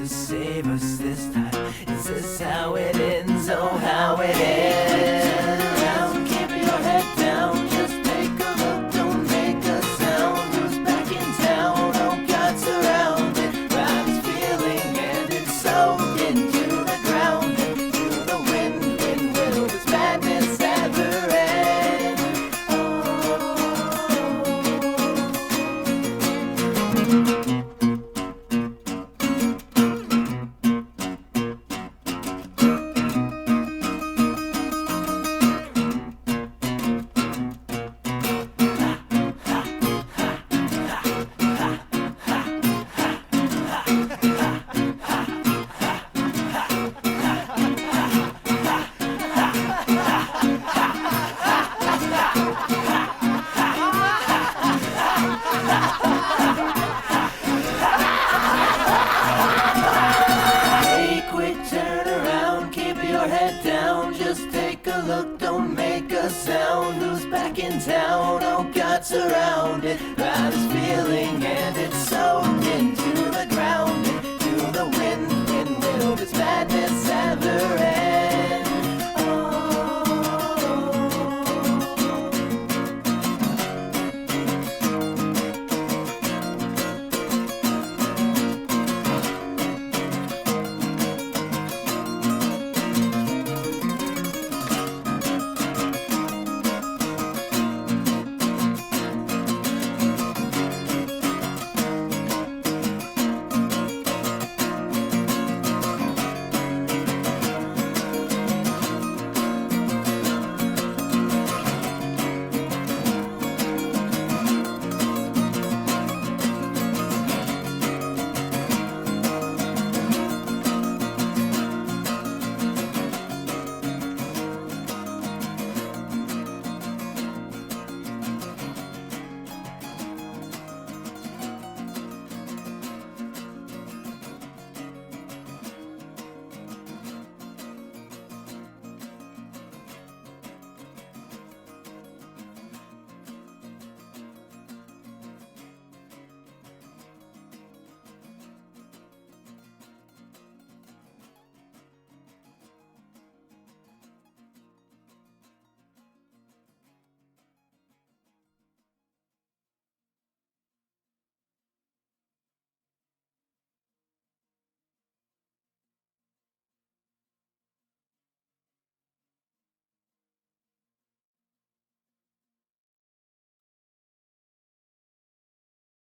save us this time. Is this how it ends? Oh, how it ends. Around, keep your head down. Just take a look, don't make a sound. Who's back in town? Oh, God's surrounded by this feeling, and it's soaked into the ground. Into the wind, will this madness ever end? Hey, quit, turn around, keep your head down. Just take a look, don't make a sound. Who's back in town? Oh, God's surrounded by this feeling, and it's